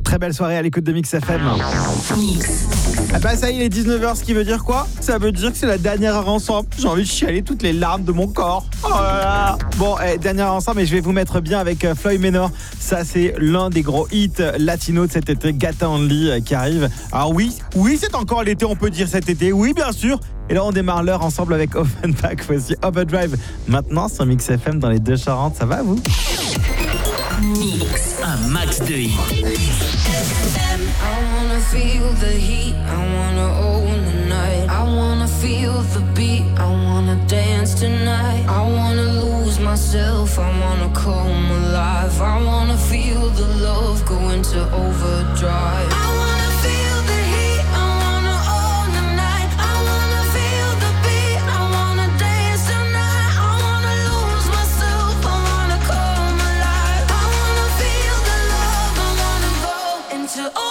Très belle soirée à l'écoute de Mix FM. Ah bah ça y est, il est 19h, ce qui veut dire quoi? Ça veut dire que c'est la dernière heure ensemble. J'ai envie de chialer toutes les larmes de mon corps. Oh là là. Bon, dernière heure ensemble, et je vais vous mettre bien avec Floyd Manor. Ça, c'est l'un des gros hits latinos de cet été, Gata Only, qui arrive. Alors oui, c'est encore l'été, on peut dire cet été. Oui, bien sûr. Et là, on démarre l'heure ensemble avec Offenbach. Voici Overdrive. Maintenant, sur Mix FM dans les Deux-Charentes. Ça va, vous? Mix, un max de hits. I wanna feel the heat, I wanna own the night. I wanna feel the beat, I wanna dance tonight. I wanna lose myself, I wanna come alive. I wanna feel the love go into overdrive. I wanna feel the heat, I wanna own the night. I wanna feel the beat, I wanna dance tonight. I wanna lose myself, I wanna come alive. I wanna feel the love, I wanna go into overdrive.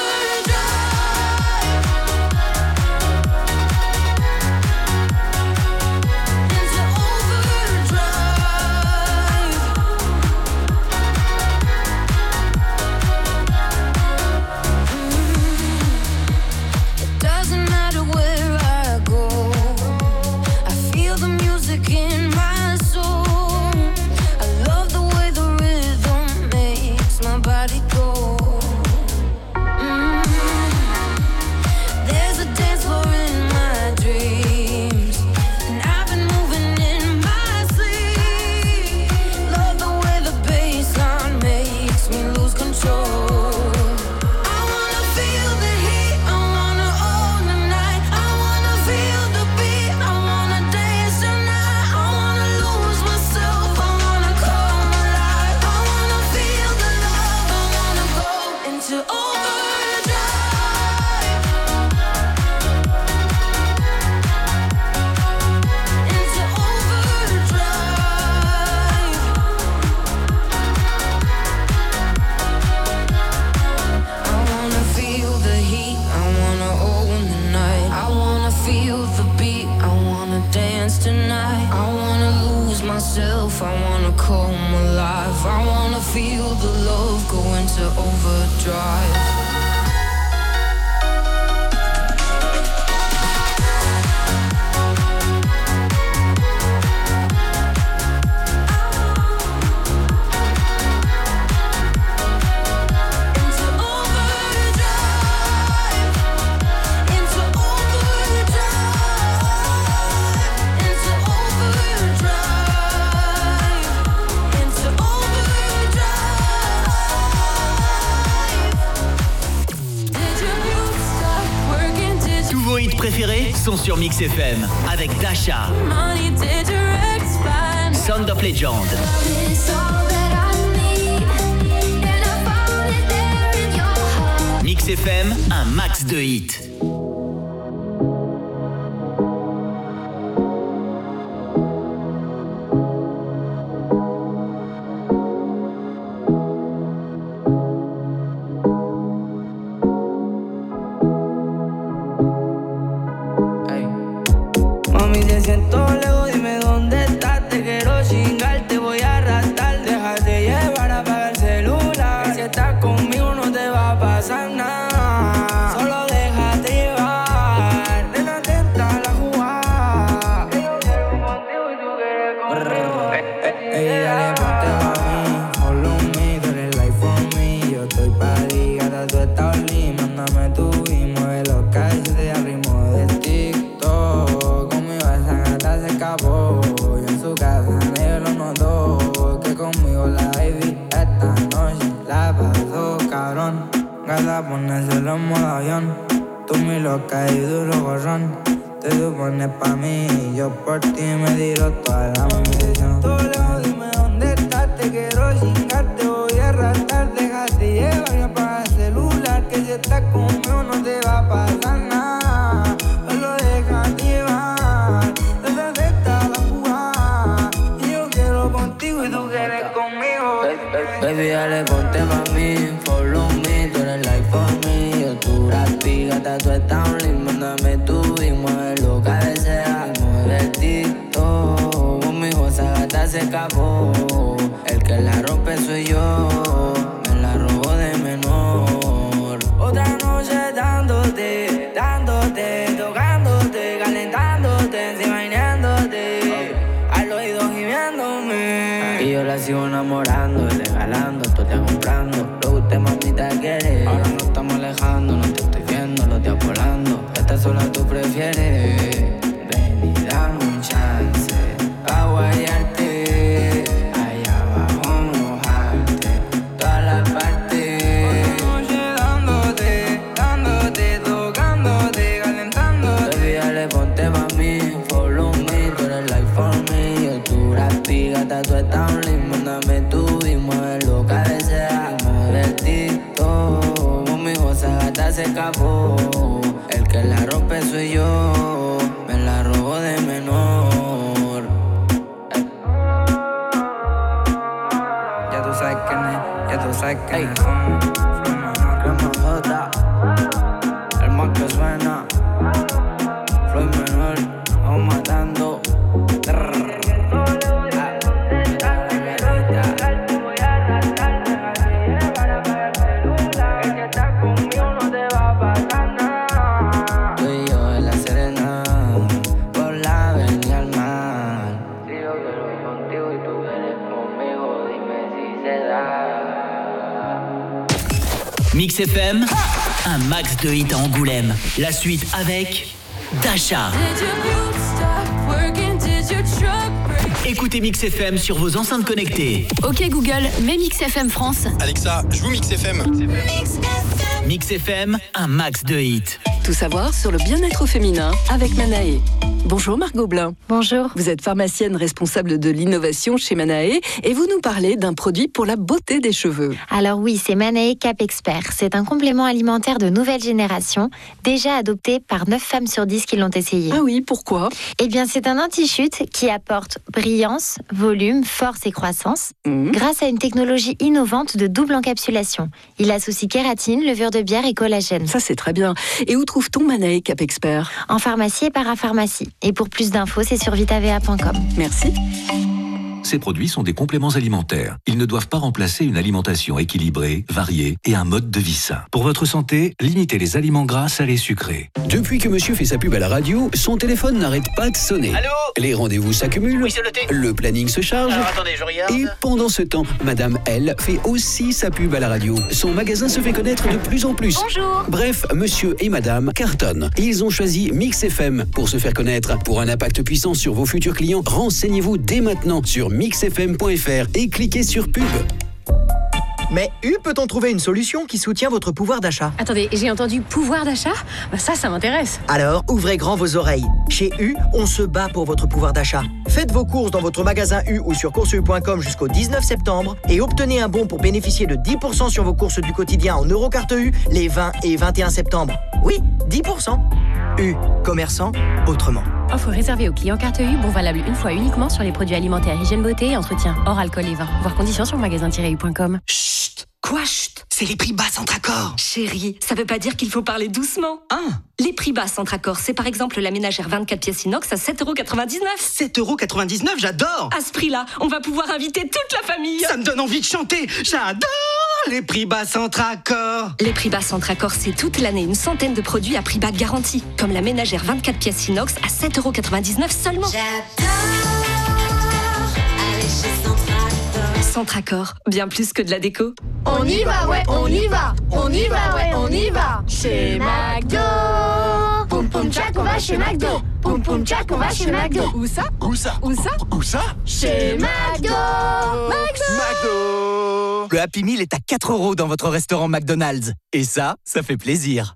I wanna come alive. I wanna feel the love go into overdrive. Préférés sont sur Mix FM avec Dasha, Sound of Legend, Mix FM, un max de hits. Baby, dale, ponte pa' mí, follow me, tú eres like for me. Yo tu rapi, gata, tú estás un link, mándame tú y mueve lo que deseas. Mueve el TikTok, conmigo esa gata se escapó. El que la rompe soy yo, me la robó de menor. la sigo enamorando y regalando, todo te comprando. Lo que usted mamita quiere. Ahora no estamos alejando, no te estoy viendo, los días volando. Esta sola tú prefieres. Ven y dame un chance pa' guayarte. Allá abajo mojarte todas las partes. Noche dándote, tocándote, calentándote. Baby, dale, ponte pa' mí, follow me. Tú eres like for me. Yo tu gata, tú estás un limbo. Mándame tú y muévelo, cabecea. Divertido, mi cosa gata se escapó. El que la rompe soy yo. Me la robo de menor. Ya tú sabes quién es, ya tú sabes quién es. Crema J, el más que suena. Floyd menor, vamos matando. Tú y yo en la Serena, por la avenida al mar. Si yo quiero contigo y tú quieres conmigo, dime si se da. Mix FM, un max de hits à Angoulême. La suite avec Dasha. Écoutez Mix FM sur vos enceintes connectées. Ok Google, mets Mix FM France. Alexa, joue Mix FM. Mix FM, un max de hits. Tout savoir sur le bien-être féminin avec Manae. Bonjour Margot Blin. Bonjour. Vous êtes pharmacienne responsable de l'innovation chez Manae et vous nous parlez d'un produit pour la beauté des cheveux. Alors oui, c'est Manae Cap Expert. C'est un complément alimentaire de nouvelle génération, déjà adopté par 9 femmes sur 10 qui l'ont essayé. Ah oui, pourquoi ? Eh bien, c'est un anti-chute qui apporte brillance, volume, force et croissance grâce à une technologie innovante de double encapsulation. Il associe kératine, levure de bière et collagène. Ça, c'est très bien. Et où trouve-t-on Manae Cap Expert ? En pharmacie et parapharmacie. Et pour plus d'infos, c'est sur vitavea.com. Merci. Ces produits sont des compléments alimentaires. Ils ne doivent pas remplacer une alimentation équilibrée, variée et un mode de vie sain. Pour votre santé, limitez les aliments gras, salés, sucrés. Depuis que monsieur fait sa pub à la radio, son téléphone n'arrête pas de sonner. Allô ? Les rendez-vous s'accumulent, Oui, c'est noté. le planning se charge. Alors attendez, je regarde. Et pendant ce temps, madame, elle, fait aussi sa pub à la radio. Son magasin se fait connaître de plus en plus. Bonjour. Bref, monsieur et madame cartonnent. Et ils ont choisi Mix FM pour se faire connaître. Pour un impact puissant sur vos futurs clients, renseignez-vous dès maintenant sur mixfm.fr et cliquez sur pub. Mais peut-on trouver une solution qui soutient votre pouvoir d'achat ? Attendez, j'ai entendu pouvoir d'achat ? Ça m'intéresse. Alors, ouvrez grand vos oreilles. Chez on se bat pour votre pouvoir d'achat. Faites vos courses dans votre magasin ou sur courses.com jusqu'au 19 septembre et obtenez un bon pour bénéficier de 10% sur vos courses du quotidien en Eurocarte les 20 et 21 septembre. Oui, 10%. Commerçant autrement. Offre réservée aux clients carte U, bon valable une fois uniquement sur les produits alimentaires, hygiène, beauté et entretien, hors alcool et vin. Voir conditions sur magasin-u.com. Chut. Quoi chut ? C'est les prix bas Centracor. Chérie, ça veut pas dire qu'il faut parler doucement. Les prix bas Centracor, c'est par exemple la ménagère 24 pièces inox à 7,99€. 7,99€, j'adore. À ce prix-là, on va pouvoir inviter toute la famille. Ça me donne envie de chanter. J'adore les prix bas Centracor. Les prix bas Centracor, c'est toute l'année une centaine de produits à prix bas garantis. Comme la ménagère 24 pièces inox à 7,99€ seulement. J'adore aller chez Centracor. Centracor, bien plus que de la déco. On y va, ouais, on y va. On y va, ouais, on y va. Chez McDo. Poum poum tchac, on va chez McDo. Poum poum tchac, on va chez McDo. Où ça ? Chez McDo. McDo. Le Happy Meal est à 4€ dans votre restaurant McDonald's. Et ça fait plaisir.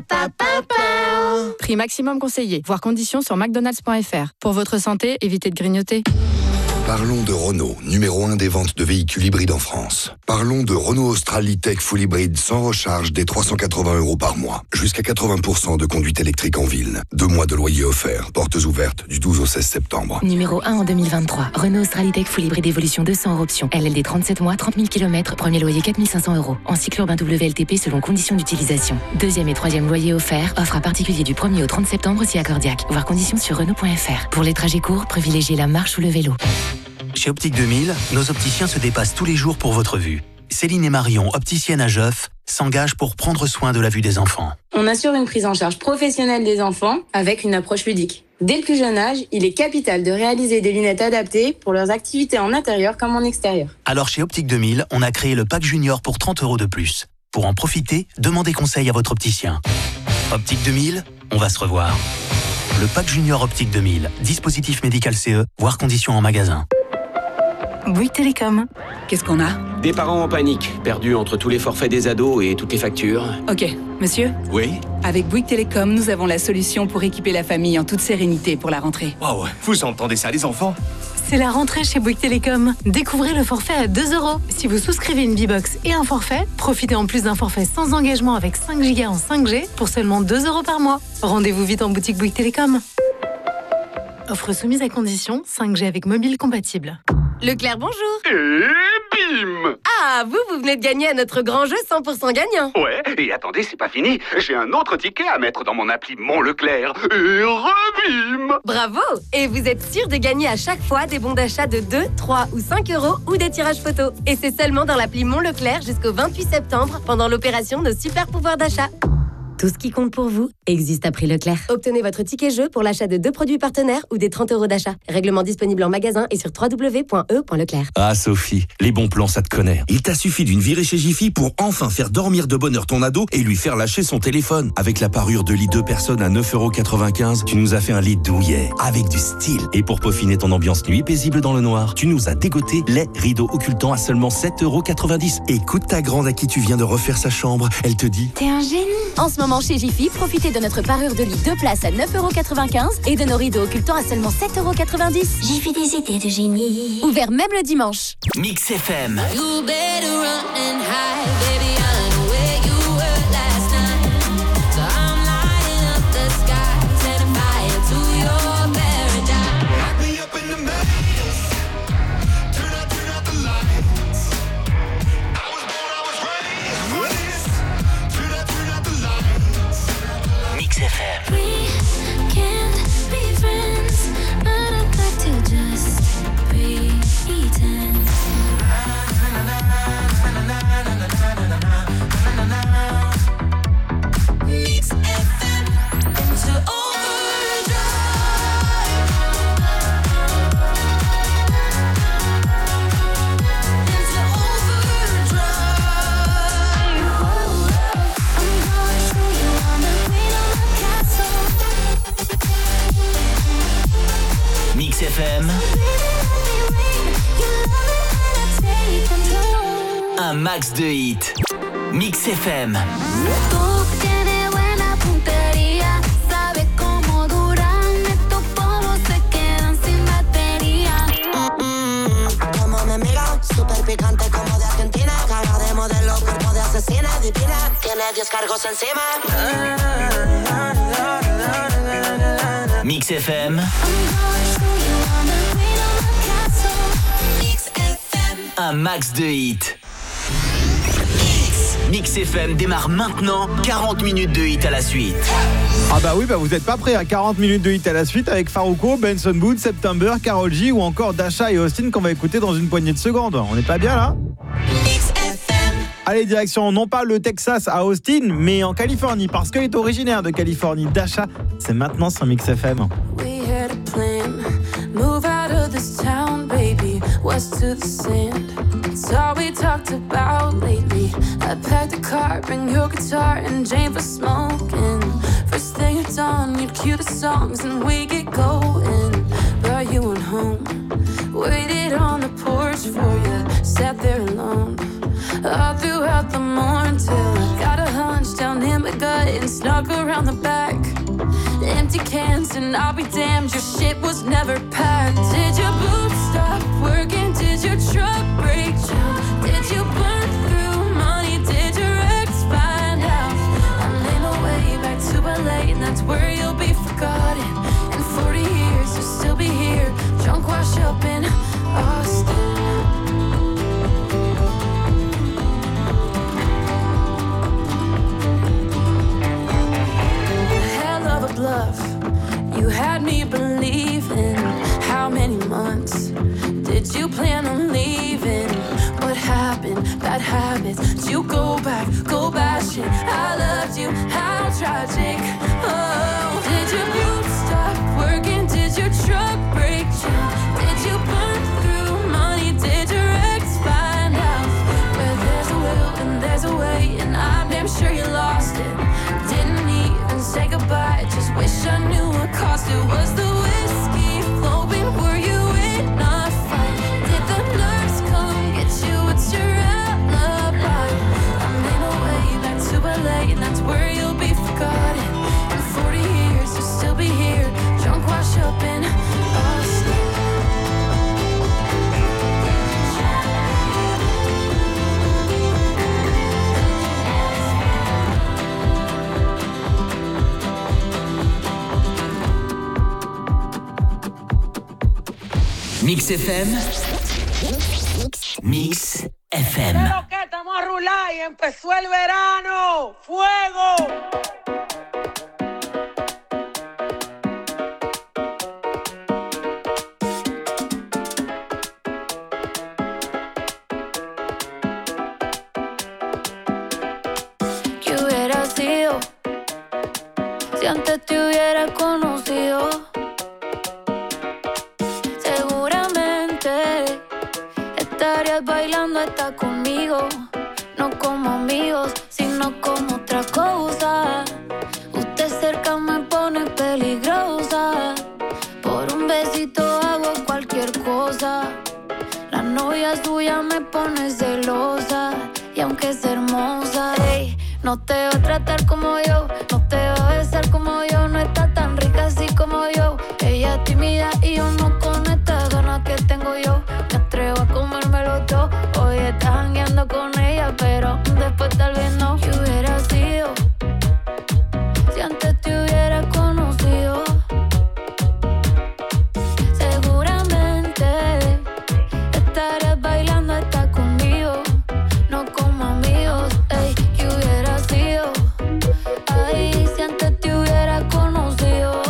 Prix maximum conseillé. Voir conditions sur mcdonalds.fr. Pour votre santé, évitez de grignoter. Parlons de Renault, numéro 1 des ventes de véhicules hybrides en France. Parlons de Renault Austral E-Tech Full Hybride sans recharge dès 380€ par mois. Jusqu'à 80% de conduite électrique en ville. 2 mois de loyer offert. Portes ouvertes du 12 au 16 septembre. Numéro 1 en 2023. Renault Austral E-Tech Full Hybride Evolution 200 hors option. LLD 37 mois, 30 000 km. Premier loyer 4 500€. En cycle urbain WLTP selon conditions d'utilisation. Deuxième et troisième loyer offert. Offre à particulier du 1er au 30 septembre si accordiaque. Voir conditions sur Renault.fr. Pour les trajets courts, privilégiez la marche ou le vélo. Chez Optique 2000, nos opticiens se dépassent tous les jours pour votre vue. Céline et Marion, opticiennes à Geoff, s'engagent pour prendre soin de la vue des enfants. On assure une prise en charge professionnelle des enfants avec une approche ludique. Dès le plus jeune âge, il est capital de réaliser des lunettes adaptées pour leurs activités en intérieur comme en extérieur. Alors chez Optique 2000, on a créé le pack junior pour 30 € de plus. Pour en profiter, demandez conseil à votre opticien. Optique 2000, on va se revoir. Le pack junior Optique 2000, dispositif médical CE, voire conditions en magasin. Bouygues Télécom. Qu'est-ce qu'on a? Des parents en panique, perdus entre tous les forfaits des ados et toutes les factures. Ok, monsieur? Oui? Avec Bouygues Télécom, nous avons la solution pour équiper la famille en toute sérénité pour la rentrée. Waouh, vous entendez ça les enfants? C'est la rentrée chez Bouygues Télécom. Découvrez le forfait à 2 €. Si vous souscrivez une B-Box et un forfait, profitez en plus d'un forfait sans engagement avec 5 Go en 5G pour seulement 2 € par mois. Rendez-vous vite en boutique Bouygues Télécom. Offre soumise à condition, 5G avec mobile compatible. Leclerc, bonjour. Et bim! Ah, vous venez de gagner à notre grand jeu 100% gagnant. Ouais, et attendez, c'est pas fini. J'ai un autre ticket à mettre dans mon appli Mon Leclerc. Et rebim! Bravo! Et vous êtes sûr de gagner à chaque fois des bons d'achat de 2, 3 ou 5 € ou des tirages photos. Et c'est seulement dans l'appli Mon Leclerc jusqu'au 28 septembre pendant l'opération de super pouvoir d'achat. Tout ce qui compte pour vous existe à prix Leclerc. Obtenez votre ticket jeu pour l'achat de 2 produits partenaires ou des 30 € d'achat. Règlement disponible en magasin et sur www.e.leclerc. Ah Sophie, les bons plans ça te connaît. Il t'a suffi d'une virée chez Jiffy pour enfin faire dormir de bonheur ton ado et lui faire lâcher son téléphone. Avec la parure de lit 2 personnes à 9,95 €, tu nous as fait un lit douillet, avec du style. Et pour peaufiner ton ambiance nuit paisible dans le noir, tu nous as dégoté les rideaux occultants à seulement 7,90 €. Écoute ta grande à qui tu viens de refaire sa chambre, elle te dit... T'es un génie. En ce moment chez Jiffy, profitez de notre parure de lit 2 places à 9,95 € et de nos rideaux occultants à seulement 7,90 €. Jiffy, des idées de génie. Ouvert même le dimanche. Mix FM. You better run and hide, baby. I know where you were last night. So I'm lighting up the sky, setting fire to your paradise. Lock me up in the maze. Turn out the lights. I was raised for this. Turn out the lights. Mix FM. We can't be friends, but I'd like to just pretend. Mix FM into overdrive. Into overdrive. I'm gonna show you I'm the queen of my castle. Mix FM. Un max de hits. Mix FM. Tú tienes buena puntería, sabes cómo duran estos polvos, se quedan sin batería. Como me mira, súper picante como de Argentina. Cara de modelo, cuerpo de asesina, divina. Tiene 10 cargos encima. Mix FM. Un max de hits. Mix FM démarre maintenant, 40 minutes de hits à la suite. Ah bah oui, vous êtes pas prêts à 40 minutes de hits à la suite avec Farruko, Benson Boone, September, Karol G ou encore Dasha et Austin qu'on va écouter dans une poignée de secondes. On n'est pas bien là? Allez, direction non pas le Texas à Austin, mais en Californie, parce qu'elle est originaire de Californie. Dasha, c'est maintenant sur Mix FM. We had a plan, move out of this town, baby, west to the sand. It's all we talked about lately. I packed a car, bring your guitar and Jane for smoking. First thing at dawn, you'd cue the songs and we get going. Brought you on home, waited on the porch for you, sat there alone. All throughout the morning till I got a hunch down in my gut and snuck around the back. Empty cans and I'll be damned, your shit was never packed. Did your boots stop working? Did your truck break down? Did you burn through money? Did your ex find out? I made my way back to LA and that's where you'll be forgotten. In 40 years you'll still be here, drunk wash up in Austin. Bluff. You had me believing. How many months did you plan on leaving? What happened? Bad habits. Did you go back? Go bashing. I loved you. How tragic. Oh, did your boobs stop working? Did your truck break down? Did you burn through money? Did your ex find out? Where there's a will and there's a way, and I'm damn sure you lost it. Didn't even say goodbye, just wish I knew what cost it. Was the whiskey flowing? Were you in a fight? Did the nurse come get you? What's your alibi? I made my way back to LA, and that's where you'll be forgotten. In 40 years, you'll still be here, drunk, washed up in Austin. Mix FM. Mix FM. Pero que estamos a rular y empezó el verano. ¡Fuego! ¿Qué hubiera sido si antes te hubiera conocido? Seguramente estarías bailando hasta conmigo, no como amigos, sino como otra cosa. Usted cerca me pone peligrosa, por un besito hago cualquier cosa. La novia suya me pone celosa, y aunque es hermosa, ey, no te va a tratar como yo, no te va a besar como yo, no está tan rica así como yo. Ella es tímida y yo no con estas ganas que tengo yo. Me atrevo a comérmelo todo, hoy estás jangueando con ella, pero después tal vez no. ¿Qué hubiera sido si antes te hubiera conocido? Seguramente estarías bailando hasta conmigo, no como amigos, ey. ¿Qué hubiera sido? Ay, si antes te hubiera conocido.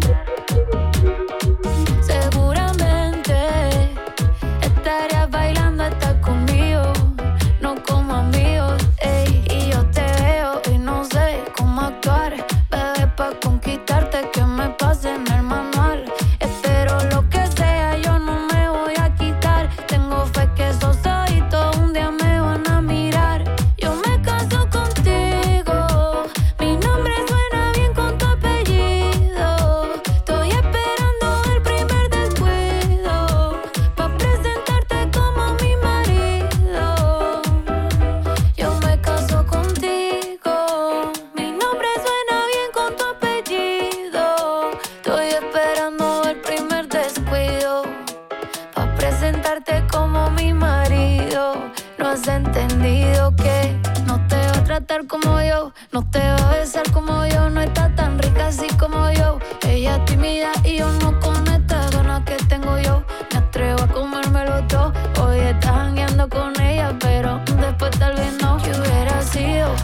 Seguramente estarías bailando hasta conmigo, no como amigos, ey. Y yo te veo y no sé cómo actuar, bebé, pa' conquistarte, que me pase en el manual. Espero lo que sea, yo no me voy a quitar. Tengo fe que esos ojitos un día me van a mirar. Yo me caso contigo, mi nombre suena bien con tu apellido. Estoy esperando el primer descuido, pa' presentarte como mi marido. Yo me caso contigo, mi nombre suena bien con tu apellido. Estoy esperando el primer descuido, pa' presentarte como mi marido. No has entendido que no te va a tratar como yo, no te va a besar como yo, no está tan rica así como yo. Ella es tímida y yo no con estas ganas que tengo yo. Me atrevo a comérmelo todo, hoy estás jangueando con ella, pero después tal vez no. ¿Qué hubiera sido?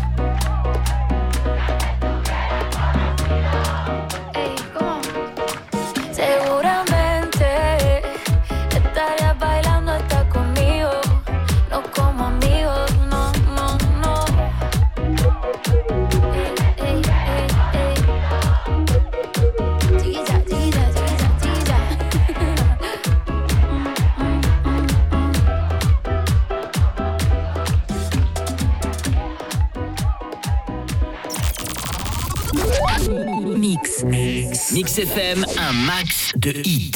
Ey, ¿cómo? Seguramente estarías bailando hasta conmigo, no como amigos, no, no, no. Ey, ey, ey, ey. Chiquilla, chiquilla, chiquilla, chiquilla. Mix. Mix FM, un max de hits.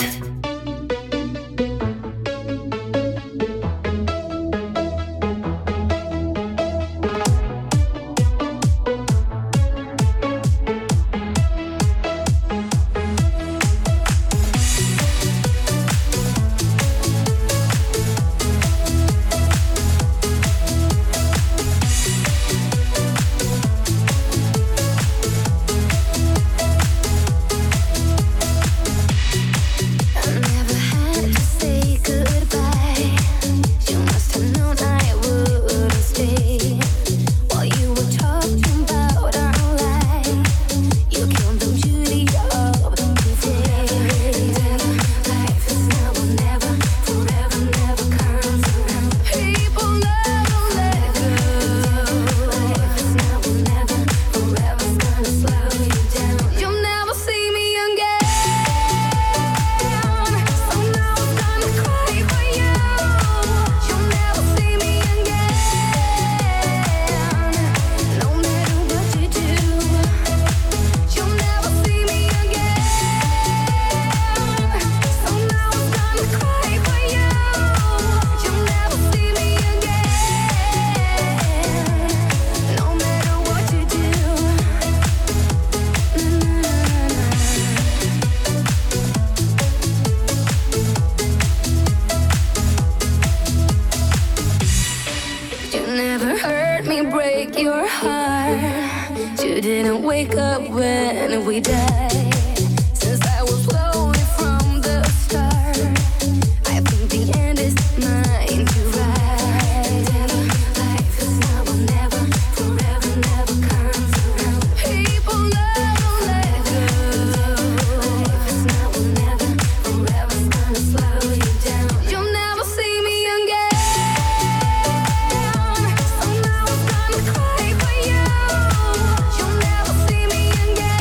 And heart. You didn't wake up when we died. Since I was lonely from the start, I think the end is mine to ride. Life is now or never, forever never comes around. People never let go. Life is now or never, forever's gonna slow you down. You'll never see me again. So now I'm gonna cry for you. You'll never see me again.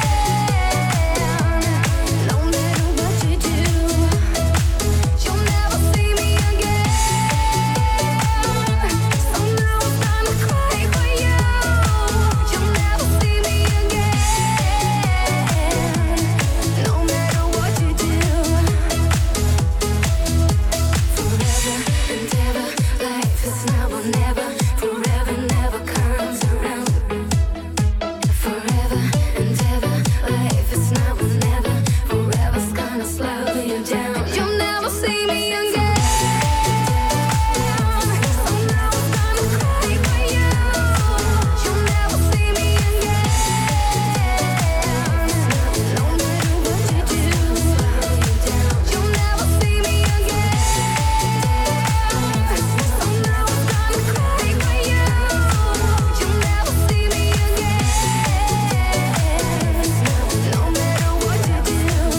No matter what you do, you'll never see me again. So now I'm gonna cry for you. You'll never see me again. No matter what you do. Forever and ever, life is now or never. Forever never comes around. Forever and ever, life is now or never. Forever's gonna slow you down. You'll never see me again. So now I'm gonna cry for you. You'll never see me again. No matter what you do, you'll never see me again. So now I'm gonna cry for you. You'll never see me again. No matter what you do,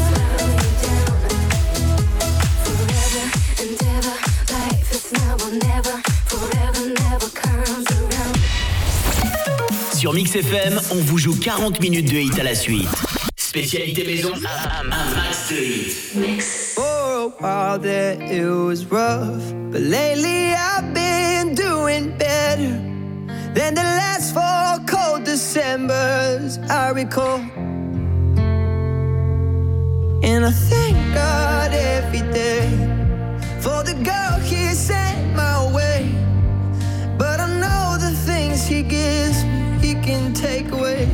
forever and ever, life is now or never. Forever never comes around. Sur Mix FM, on vous joue 40 minutes de hit à la suite. Spécialité maison, un max de hit. For a while there it was rough, but lately I've been doing better than the last 4 cold Decembers I recall. And I thank God every day for the girl He sent my way. But I know the things He gives me, He can take away.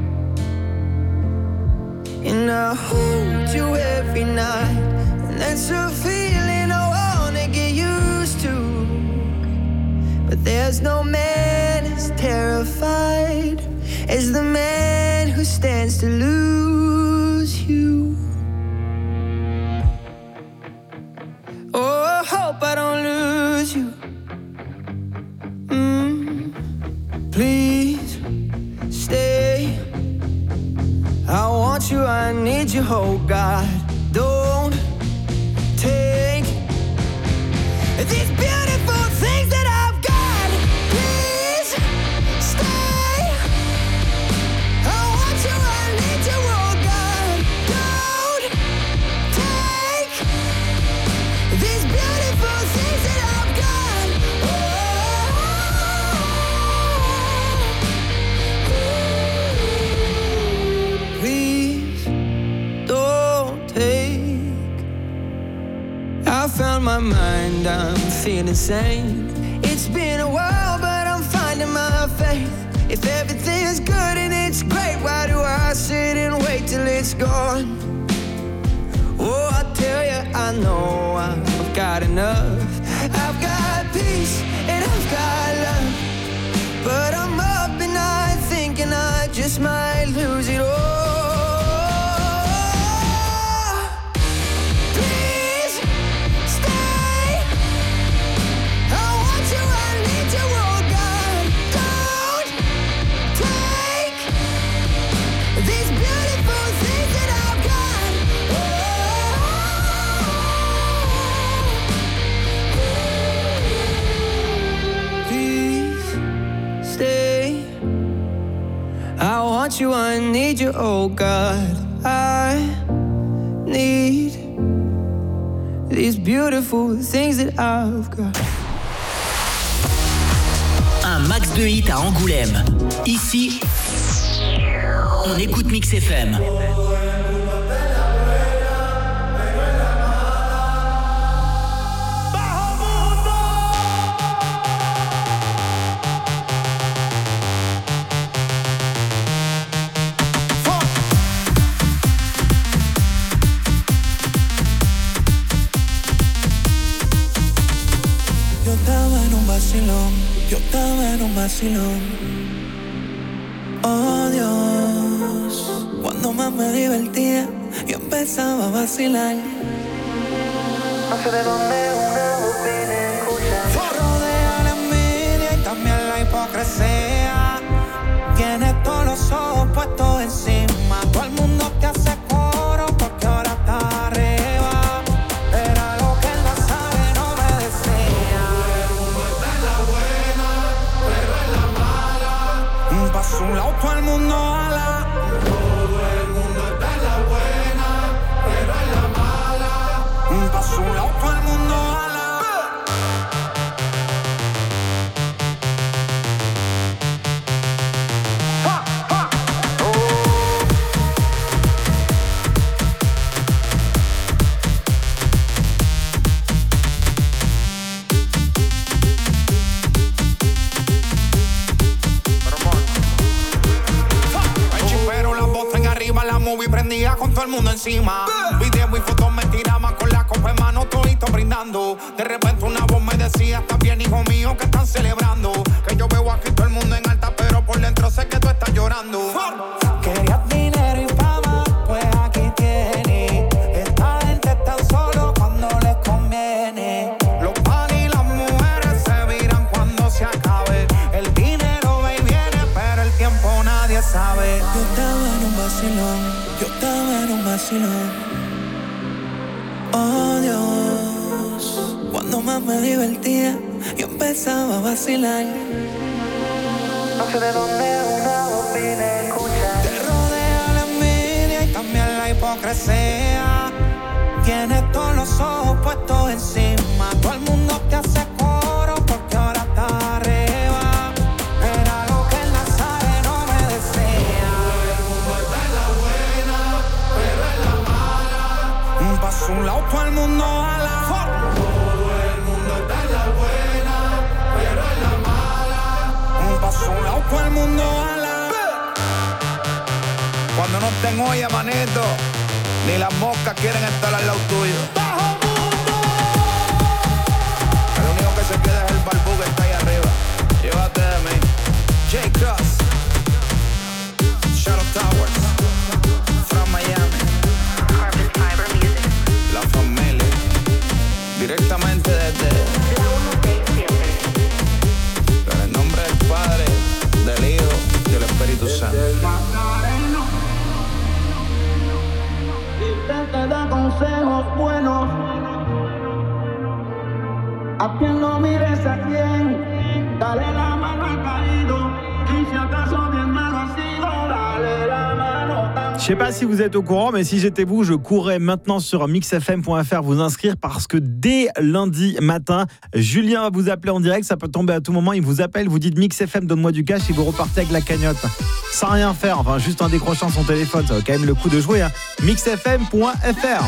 And I hold you every night, and that's a feeling I wanna get used to. But there's no man as terrified as the man who stands to lose you. Oh, I hope I don't lose you. Please stay. I want you, I need you, oh God. Don't take these beautiful things that I've got. Please stay. I want you, I need you, oh God. Don't take these beautiful things that I've got. Please don't take. I found my mind, I'm feeling sane. It's been a while, but I'm finding my faith. If everything is good and it's great, why do I sit and wait till it's gone? Oh, I tell you, I know I've got enough. I've got peace and I've got love, but I'm up at night thinking I just might lose it all. Please stay. I want you, I need you, oh God. Don't take these beautiful things that I've got. Please stay. I want you, I need you, oh God. I need these beautiful things that I've got. Un max de hit à Angoulême. Ici, on écoute Mix FM. Yo estaba en un vacilón, más me divertía, yo empezaba a vacilar. No sé de dónde una voz viene escuchar. Rodea la envidia y también la hipocresía. Tienes todos los ojos puestos encima. Todo el mundo te hace coro porque ahora estás arriba. Era lo que él no sabe, no me decía. Todo el mundo está en la buena, pero en la mala. Pa' su lado todo el mundo ala. Todo el mundo está en la buena, pero en la mala. Pa' su lado todo el mundo ala. Y prendía con todo el mundo encima. Video y fotos me tiraban con la copa en mano, todito brindando. De repente una voz me decía: está bien, hijo mío, que están celebrando. Que yo veo aquí todo el mundo en alta, pero por dentro sé que tú estás llorando. Querías dinero y fama, pues aquí tienes. Esta gente está solo cuando les conviene. Los pan y las mujeres se viran cuando se acabe. El dinero va y viene, pero el tiempo nadie sabe. Yo estaba en un vacilón. Yo estaba en un vacilón. Oh Dios, cuando más me divertía, yo empezaba a vacilar. No sé de dónde una voz vine a escuchar. Te rodea la envidia y también la hipocresía. Tienes todos los ojos puestos encima. Todo el mundo te hace coro porque ahora estás arriba. Era lo que él no sabe, no me decía. Todo el mundo está en la buena, pero en la mala. Pa' su lado todo el mundo ala. Todo el mundo está en la buena, pero en la mala. Pa' su lado todo el mundo ala. Cuando no tengo olla, manito, ni las moscas quieren estar al lado tuyo. ¡Bajo mundo! El único que se queda es el barbú que está ahí arriba. Llévate de mí. J-Cross, Shadow Towers, from Miami. Carbon Fiber Music. La familia, directamente desde en el nombre del Padre, del Hijo y del Espíritu Santo. Te da consejos buenos. A quien no mires a quien, dale la mano al caído. Y si acaso bien malo ha sido, dale la mano también. Je sais pas si vous êtes au courant, mais si j'étais vous, je courrais maintenant sur mixfm.fr vous inscrire parce que dès lundi matin, Julien va vous appeler en direct. Ça peut tomber à tout moment. Il vous appelle, vous dites MixFM, donne-moi du cash et vous repartez avec la cagnotte. Sans rien faire, enfin juste en décrochant son téléphone. Ça vaut quand même le coup de jouer. Hein. MixFM.fr.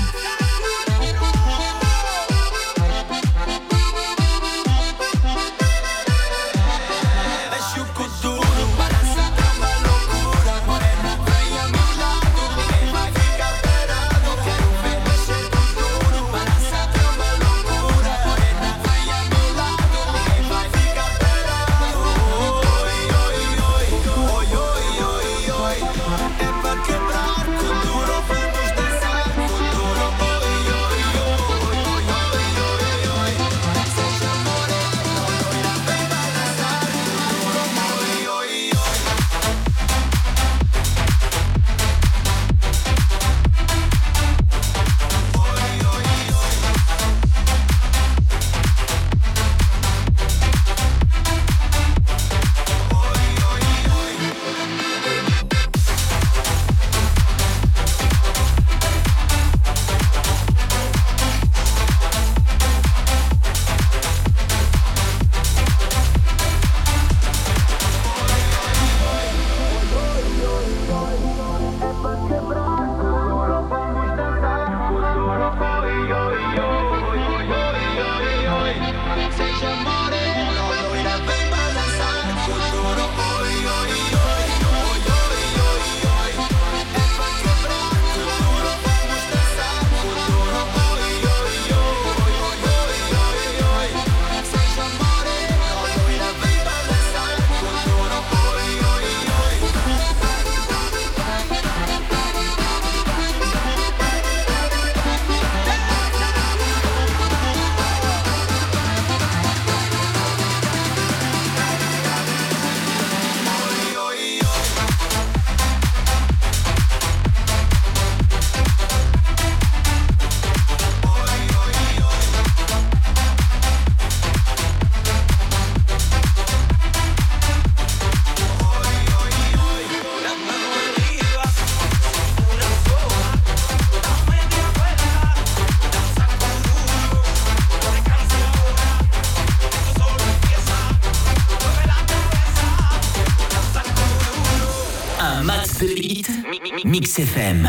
max de hits. Mix FM.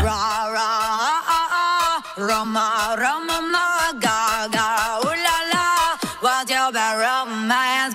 Roma, Roma, ma, ga, ga, ooh la la, what's your bad romance?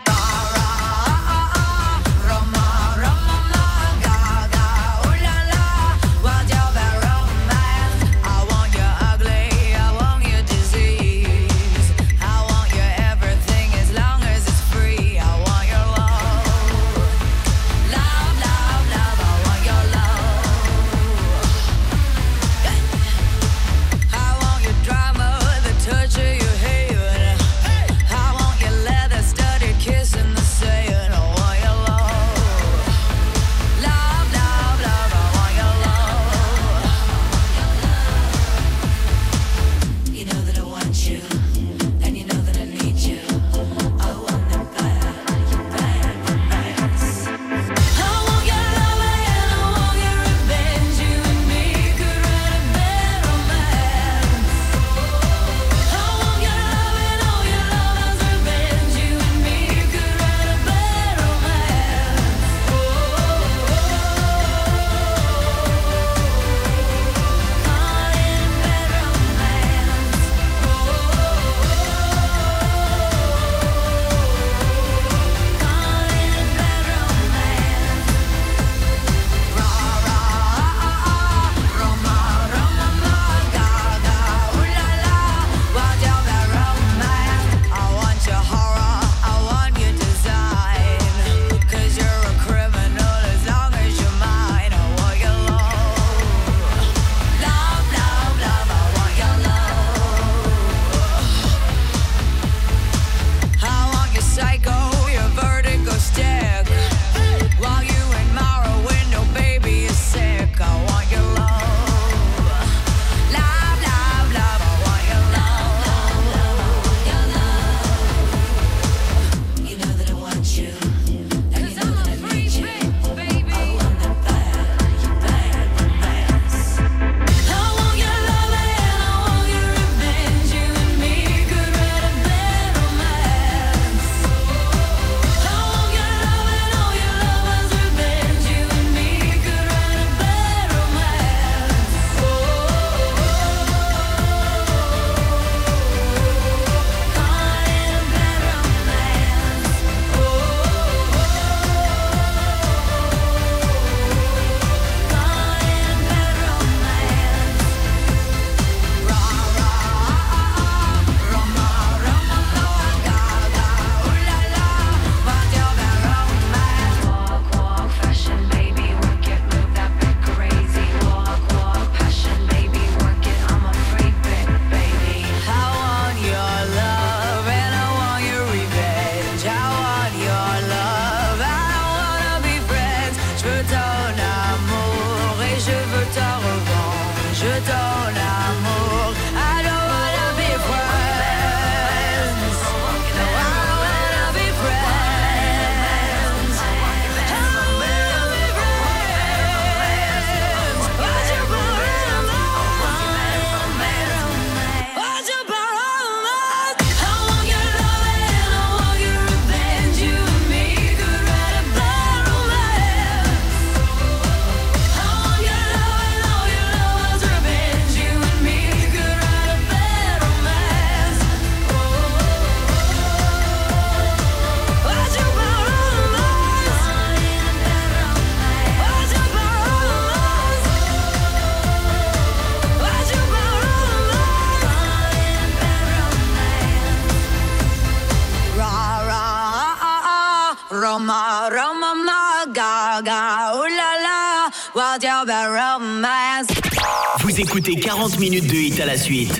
Roma, Roma, ma, ga, ga, ooh la la, what's your bad romance? Vous écoutez 40 minutes de hit à la suite.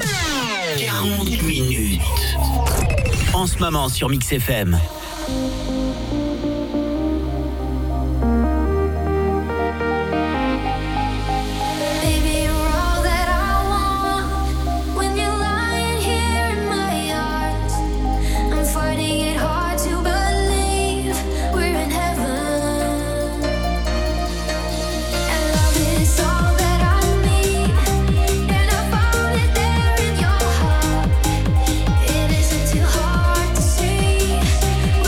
40 minutes. En ce moment sur Mix FM. It isn't too hard to see.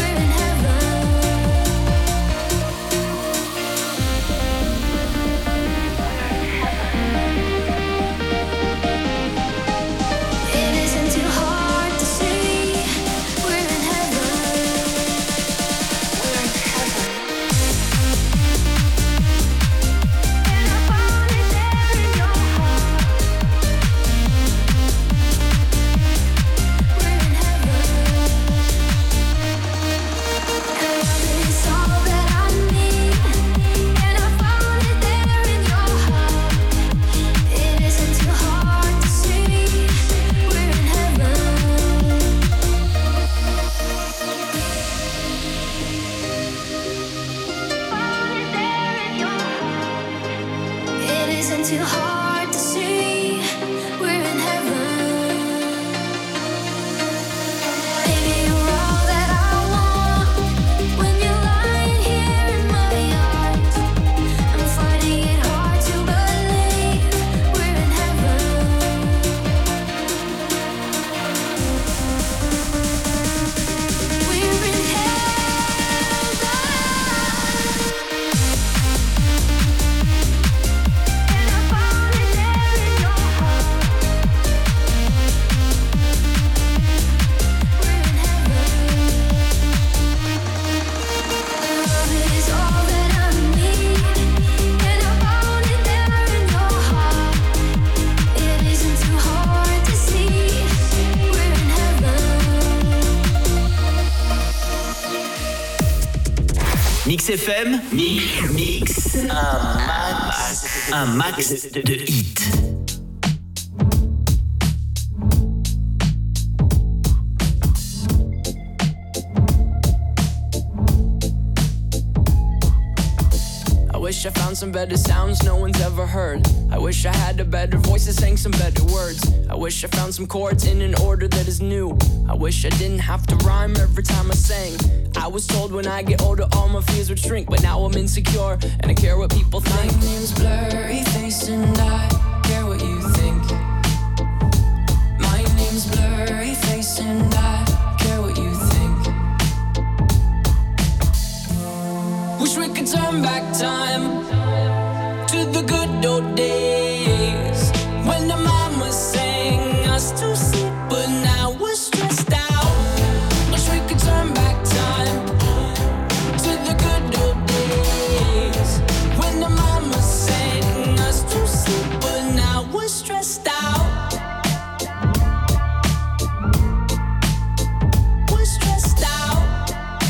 isn't too hard to see. We're in heaven. Baby, you're all that I want. When you're lying here in my arms, I'm finding it hard to believe we're in heaven. We're in heaven. Mix FM, mix, un max de hits. I wish I found some better sounds no one's ever heard. I wish I had a better voice that sang some better words. I wish I found some chords in an order that is new. I wish I didn't have to rhyme every time I sang. I was told when I get older all my fears would shrink, but now I'm insecure and I care what people think. My name's Blurry Face and I care what you think. My name's Blurry Face and I care what you think. Wish we could turn back time to the good old days when the mama sang us to sleep, but now we're stressed out. Wish we could turn back time to the good old days when the mama sang us to sleep, but now we're stressed out. We're stressed out.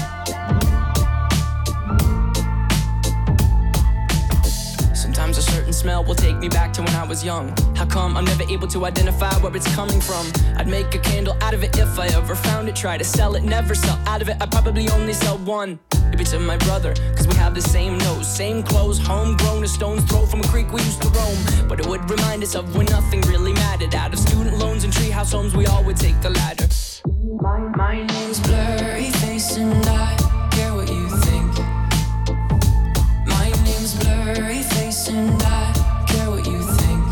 Sometimes a certain smell will take me back to when I was young. How come I'm never able to identify where it's coming from? I'd make a candle out of it if I ever found it. Try to sell it, never sell out of it. I'd probably only sell one. Maybe to my brother, cause we have the same nose, same clothes, homegrown, a stone's throw from a creek we used to roam. But it would remind us of when nothing really mattered. Out of student loans and treehouse homes, we all would take the ladder. My name's Blurry Face and I care what you think. My name's Blurry Face and I care what you think.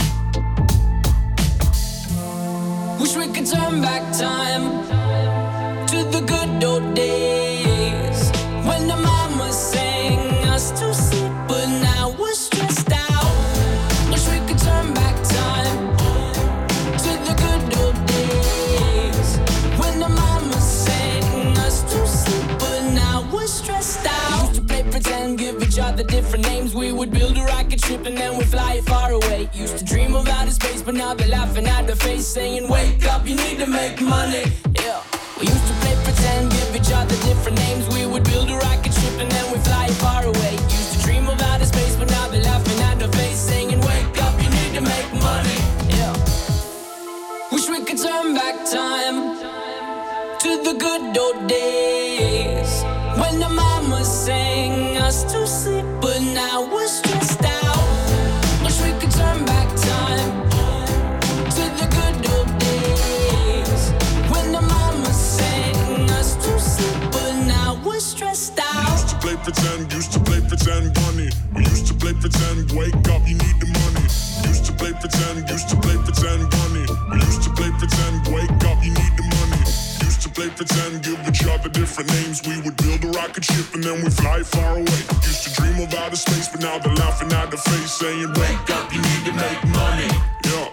Wish we could turn back time to the good old days when the mama sang us to sleep, but now we're stressed out. Wish we could turn back time to the good old days when the mama sang us to sleep, but now we're stressed out. Used to play pretend, give each other different names. We would build a rocket ship and then we'd fly it far away. Used to dream of outer space, but now they're laughing at the face, saying, wake up, you need to make money. Yeah. We used to play pretend, give each other different names. We would build a rocket ship and then we'd fly it far away. Used to dream of outer space, but now they're laughing at the face, saying, wake up, you need to make money. Yeah. Wish we could turn back time to the good old days when the mama sang us to sleep, but now we're stressed out. Wish we could turn back time to the good old days when the mama sang us to sleep, but now we're stressed out. Used to play pretend, bunny. We used to play pretend, wake up, you need the money. Used to play pretend, bunny. We used to play pretend, wake up, you need the money. Used to play pretend, give each other different names. We would build a rocket ship and then we'd fly far away. Used to dream of outer space, but now they're laughing at the face, saying, wake up, you need to make money. Yeah.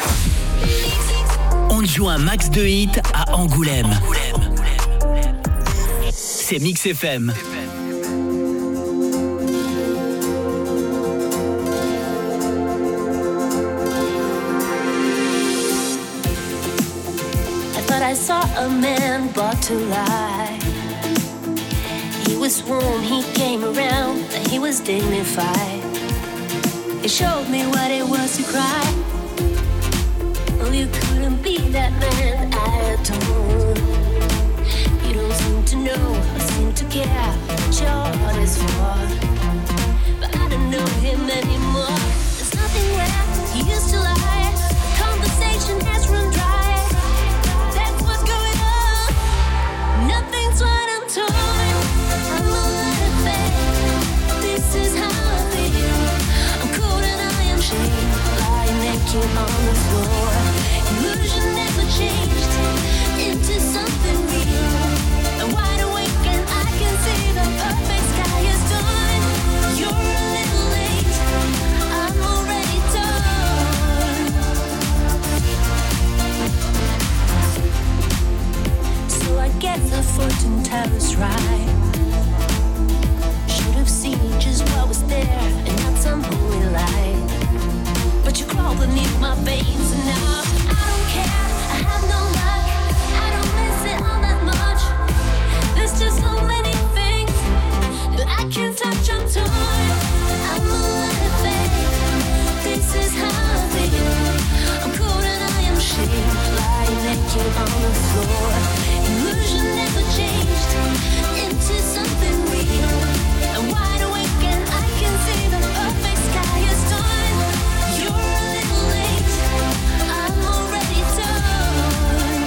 On joue un max de hits à Angoulême. C'est Mix FM. I saw a man brought to life. He was warm, he came around, and he was dignified. He showed me what it was to cry. Oh, you couldn't be that man at all. You don't seem to know or seem to care what your heart is for. But I don't know him anymore. There's nothing naked on the floor. Illusion never changed into something real. I'm wide awake and I can see the perfect sky is done. You're a little late, I'm already done. So I guess the fortune teller's right. Should have seen just what was there and not some holy light. But you crawl beneath my veins and now I don't care, I have no luck, I don't miss it all that much. There's just so many things that I can't touch, I'm torn. I'm alive, babe, this is how I feel. I'm cold and I am ashamed, lying naked on the floor. Illusion never changed into something real. I'm wide awake and I can see the perfect sky is done. You're a little late, I'm already done.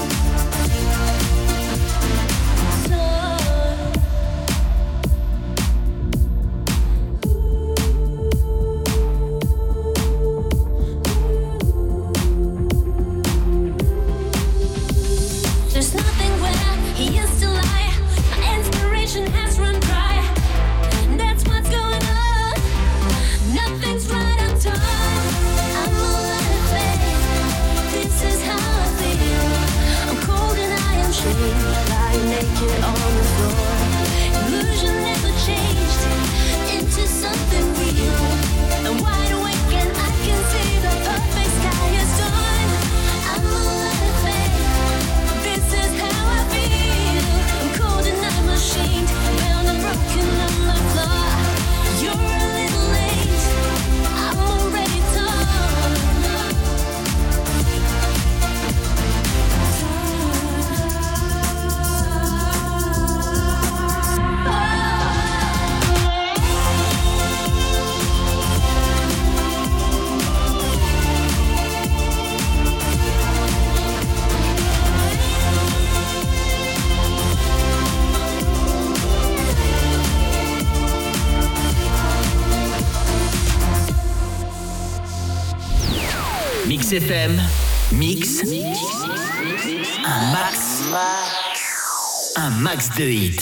There's nothing where he used to lie. My inspiration has run dry. That's what's going on. Nothing's right, I'm torn. I'm alive, babe. This is how I feel. I'm cold and I am shamed, lying naked on the floor. Illusion never changed into something real. I'm wide awake and I can see the perfect sky is done. I'm alive, babe. This is how I feel. I'm cold and I'm ashamed, bound and broken on the floor. You're a little late, I'm already done. Mix FM, Mix, un max de hits.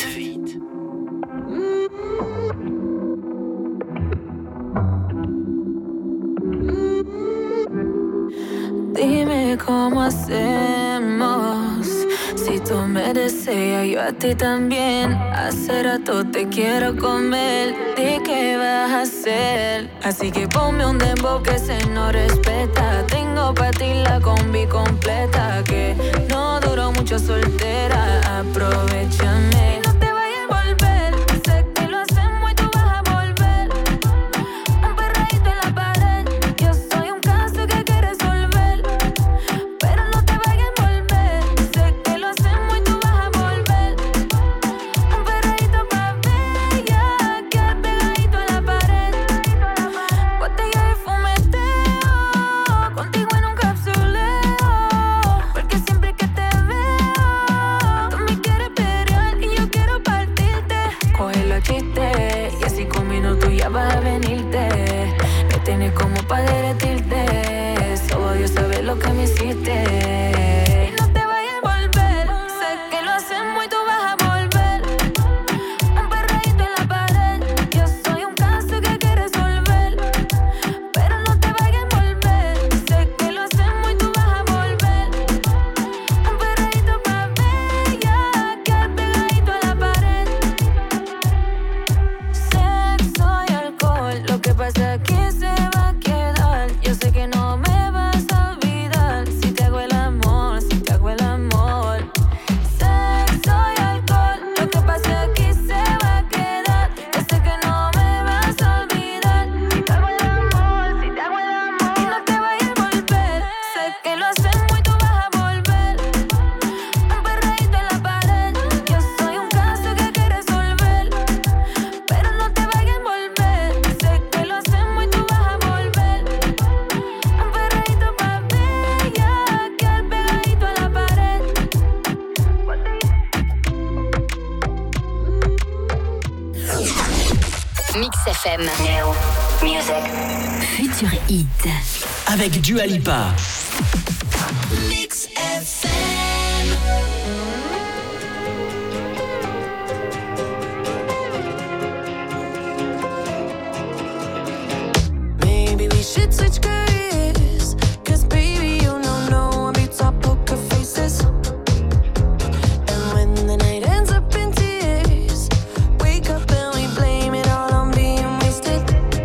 Dime cómo hacemos. Si tú me deseas, yo a ti también. Hace rato te quiero comer. ¿De qué vas a hacer? Así que ponme un dembow que se no respeta. Tengo pa' ti la combi completa. Que no duró mucho soltera. Aprovechame. No te vayas a volver. Sé que lo hacemos y tú vas a volver. Un perreíto en la pared. Yo soy un caso que hay que resolver. Pero no te vayas a volver. Sé que lo hacemos y tú vas a volver. Un perreíto pa' bella. Que pegadito en la pared. Botella de fumeteo. Contigo en un capsuleo. Porque siempre que te veo, tú me quieres pelear y yo quiero partirte. Cógelo a chiste y así con minutos ya vas a venirte. Me tienes como pa' derretirte. Solo Dios sabe lo que me hiciste. No te vayas a volver. Sé que lo hacemos y tú vas a volver. Un perreíto en la pared. Yo soy un caso que hay que resolver. Pero no te vayas a volver. Sé que lo hacemos y tú vas a volver. Un perreíto pa' bella. Que pegadito en la pared. Sexo y alcohol. Lo que pasa aquí se va a quedar. Yo sé que no me vas a olvidar. Si te hago el FM. New music. Futur Hit. Avec Dua Lipa. Mix FM. Maybe we should switch careers, 'cause baby you know no one beats our poker faces. And when the night ends up in tears, wake up and we blame it all on being wasted.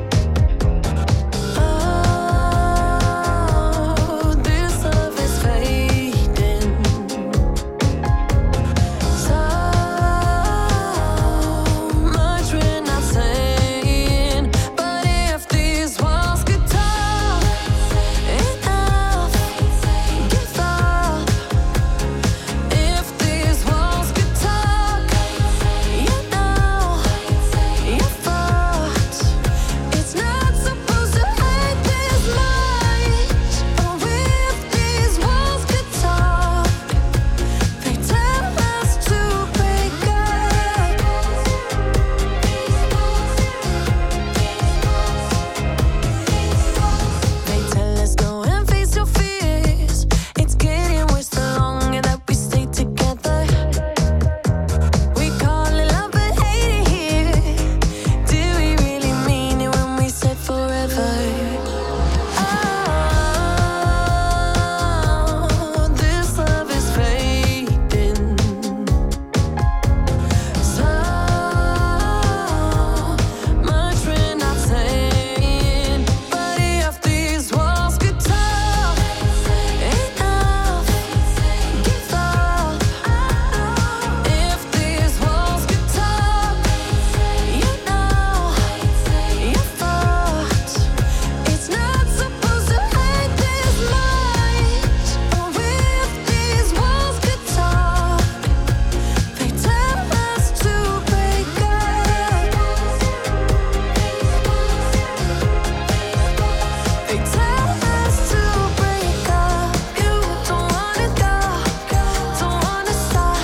Oh, this love is fading. So much we're not saying, but if these walls could talk, enough, give up. If these walls could talk, you know, you're fucked. It's not supposed to hurt this much. Oh, if these walls could talk, they tell us to break up. They tell us go and face your fears. It's getting worse the longer that we stay together. We call it love but hate it here. Do we really mean it when we said forever? Oh, this love is fading. So much we're not saying, but if these walls could talk, enough, give up. If these walls could talk, you know, you're fucked. It's not supposed to hurt this much. Oh, if these walls could talk, they tell us to break up. They tell us to break up. You don't wanna go, don't wanna stop.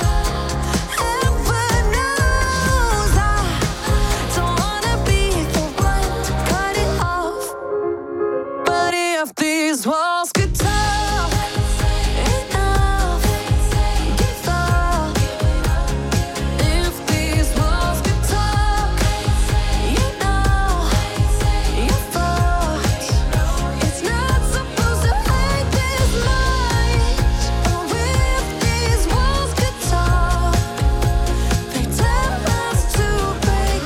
Heaven knows I don't wanna be the one to cut it off. But if these walls could talk, enough, give up. If these walls could talk, you know, you're fucked. It's not supposed to hurt this much. Oh, if these walls could talk, they tell us to break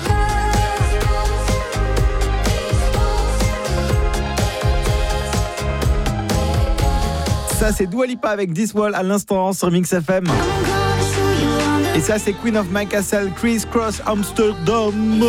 Ça, c'est Dua Lipa avec This Wall à l'instant sur Mix FM. Et ça, c'est Queen of My Castle, Chris Cross Amsterdam. Bon,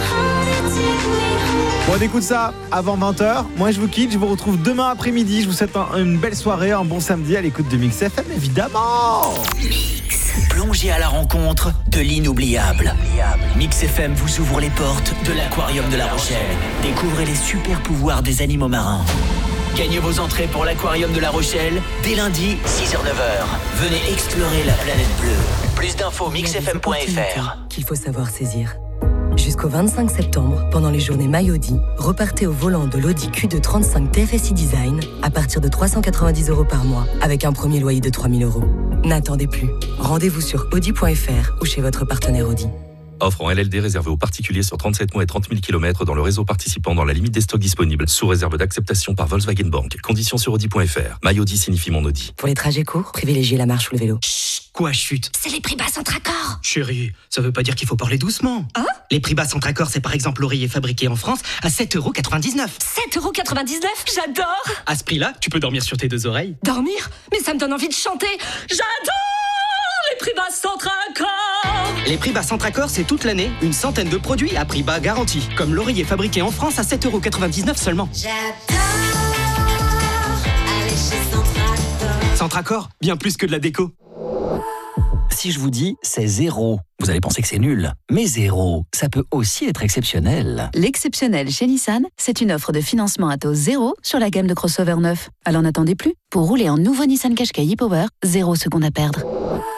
on écoute ça avant 20h. Moi, je vous quitte. Je vous retrouve demain après-midi. Je vous souhaite une belle soirée, un bon samedi à l'écoute de Mix FM, évidemment. Plongez à la rencontre de l'inoubliable. Mix FM vous ouvre les portes de l'aquarium de La Rochelle. Découvrez les super pouvoirs des animaux marins. Gagnez vos entrées pour l'aquarium de La Rochelle dès lundi, 6h-9h. Venez explorer la planète bleue. Plus d'infos mixfm.fr. Qu'il faut savoir saisir. Jusqu'au 25 septembre, pendant les journées MyAudi, repartez au volant de l'Audi Q2 35 TFSI Design à partir de 390 € par mois, avec un premier loyer de 3 000 €. N'attendez plus. Rendez-vous sur audi.fr ou chez votre partenaire Audi. Offre en LLD réservée aux particuliers sur 37 mois et 30 000 km dans le réseau participant dans la limite des stocks disponibles, sous réserve d'acceptation par Volkswagen Bank. Conditions sur Audi.fr. MyAudi signifie mon Audi. Pour les trajets courts, privilégiez la marche ou le vélo. Quoi, chute? C'est les prix bas Centracor. Chérie, ça veut pas dire qu'il faut parler doucement. Hein? Les prix bas Centracor, c'est par exemple l'oreiller fabriqué en France à 7,99 €. 7,99 €? J'adore. À ce prix-là, tu peux dormir sur tes deux oreilles. Dormir? Mais ça me donne envie de chanter. J'adore les prix bas Centracor. Les prix bas Centracor, c'est toute l'année, une centaine de produits à prix bas garantis. Comme l'oreiller fabriqué en France à 7,99 € seulement. J'adore aller chez Centracor. Centracor, bien plus que de la déco. Si je vous dis c'est zéro, vous allez penser que c'est nul. Mais zéro, ça peut aussi être exceptionnel. L'exceptionnel chez Nissan, c'est une offre de financement à taux zéro sur la gamme de crossover neuf. Alors n'attendez plus. Pour rouler en nouveau Nissan Qashqai e-Power, 0 seconde à perdre.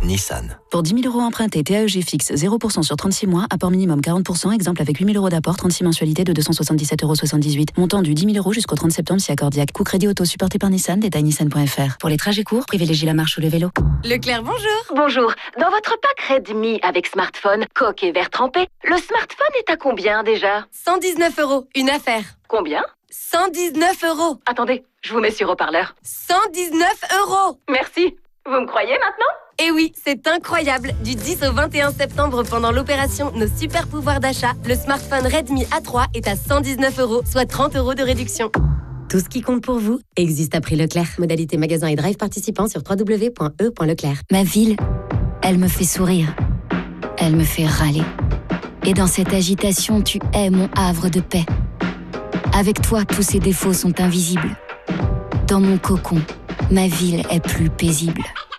Nissan. Pour 10 000 € empruntés, TAEG fixe 0% sur 36 mois, apport minimum 40%, exemple avec 8 000 € d'apport, 36 mensualités de 277,78 €. Montant du 10 000 € jusqu'au 30 septembre si accordiaque. Coût crédit auto supporté par Nissan, détail nissan.fr. Pour les trajets courts, privilégiez la marche ou le vélo. Leclerc, bonjour. Bonjour. Dans votre pack Redmi avec smartphone, coque et verre trempé, le smartphone est à combien déjà ? 119 €, une affaire. Combien ? 119 €. Attendez, je vous mets sur haut-parleur. 119 €. Merci. Vous me croyez maintenant ? Eh oui, c'est incroyable. Du 10 au 21 septembre, pendant l'opération Nos super pouvoirs d'achat, le smartphone Redmi A3 est à 119 €, soit 30 € de réduction. Tout ce qui compte pour vous existe à prix Leclerc. Modalité magasin et drive participant sur www.e.leclerc. Ma ville, elle me fait sourire. Elle me fait râler. Et dans cette agitation, tu es mon havre de paix. Avec toi, tous ces défauts sont invisibles. Dans mon cocon, ma ville est plus paisible.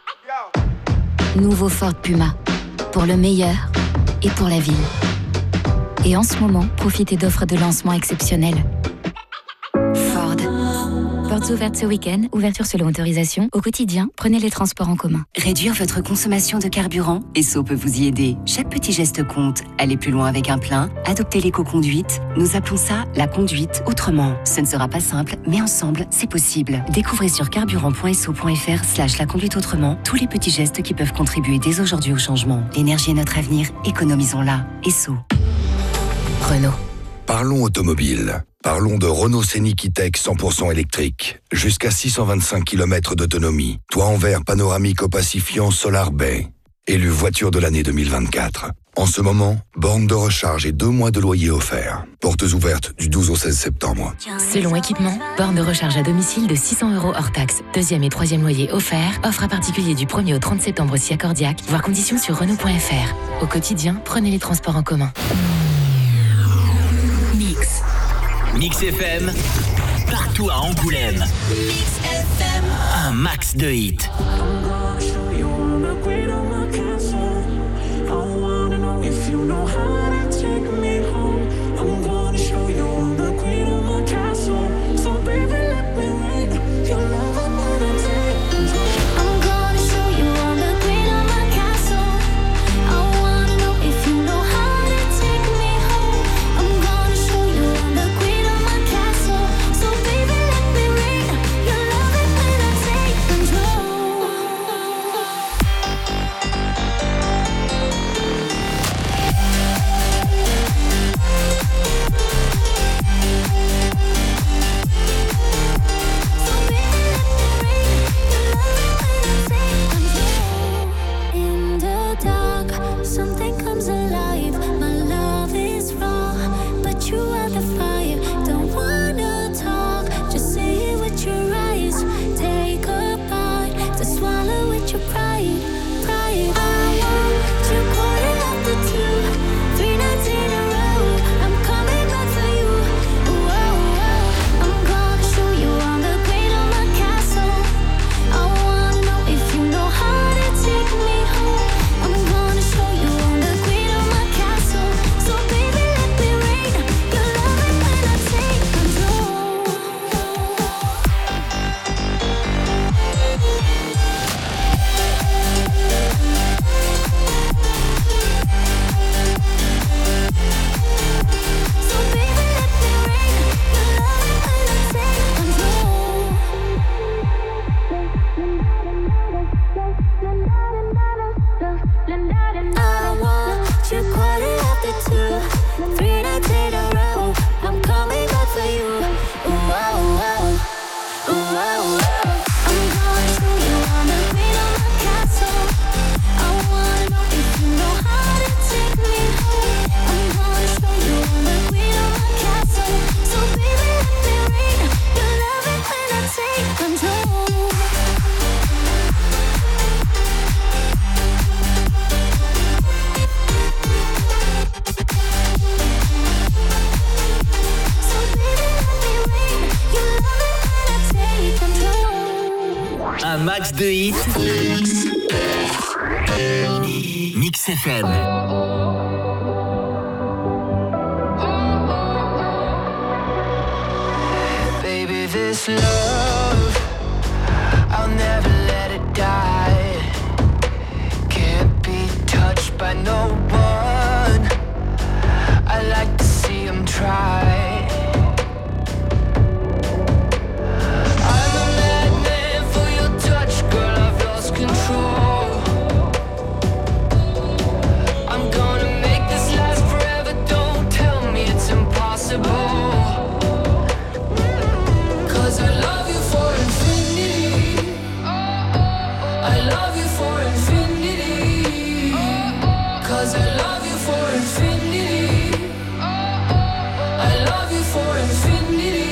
Nouveau Ford Puma, pour le meilleur et pour la ville. Et en ce moment, profitez d'offres de lancement exceptionnelles. Ford. Portes ouvertes ce week-end, ouverture selon autorisation. Au quotidien, prenez les transports en commun. Réduire votre consommation de carburant, Esso peut vous y aider. Chaque petit geste compte. Aller plus loin avec un plein, adopter l'éco-conduite. Nous appelons ça la conduite autrement. Ce ne sera pas simple, mais ensemble, c'est possible. Découvrez sur carburant.esso.fr/la conduite autrement tous les petits gestes qui peuvent contribuer dès aujourd'hui au changement. L'énergie est notre avenir, économisons-la. Esso. Renault. Parlons automobile. Parlons de Renault Scénic E-Tech 100% électrique. Jusqu'à 625 km d'autonomie. Toit en verre panoramique opacifiant Solar Bay. Élu voiture de l'année 2024. En ce moment, borne de recharge et 2 mois de loyer offerts. Portes ouvertes du 12 au 16 septembre. Selon équipement, borne de recharge à domicile de 600 € hors taxe. 2e et 3e loyer offert. Offre à particulier du 1er au 30 septembre si accordiaque. Voir conditions sur Renault.fr. Au quotidien, prenez les transports en commun. Mix FM, partout à Angoulême. Mix FM. Un max de hits. Un max de hits. Mix FM. Baby, this love, I'll never let it die. touched by no one. I like to see him try. I'm a madman for your touch, girl, I've lost control. I'm gonna make this last forever, don't tell me it's impossible. Cause I love you for infinity. I love you for infinity. Cause I love you for infinity. I love you for infinity.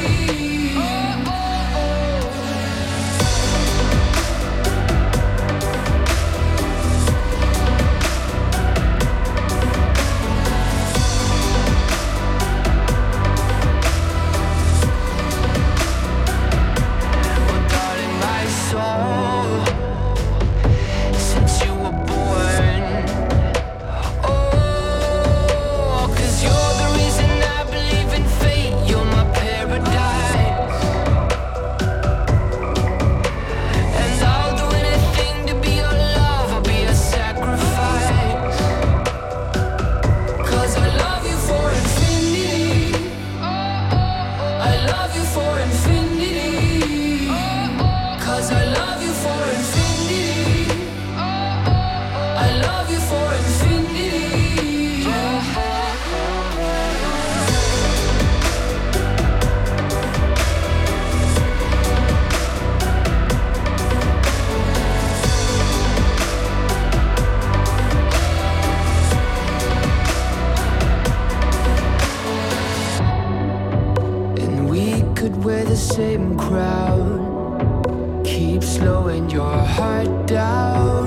Oh, darling, my soul, since you were born. Oh, 'cause you're the reason I believe in fate. You're my paradise. And I'll do anything to be your love. I'll be a sacrifice. 'Cause I love you for infinity. I love you for infinity. 'Cause I love you for infinity. I love you for infinity. And we could wear the same crown. Keep slowing your heart down.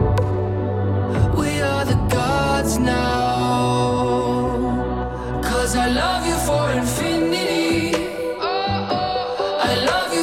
We are the gods now. 'Cause I love you for infinity. I love you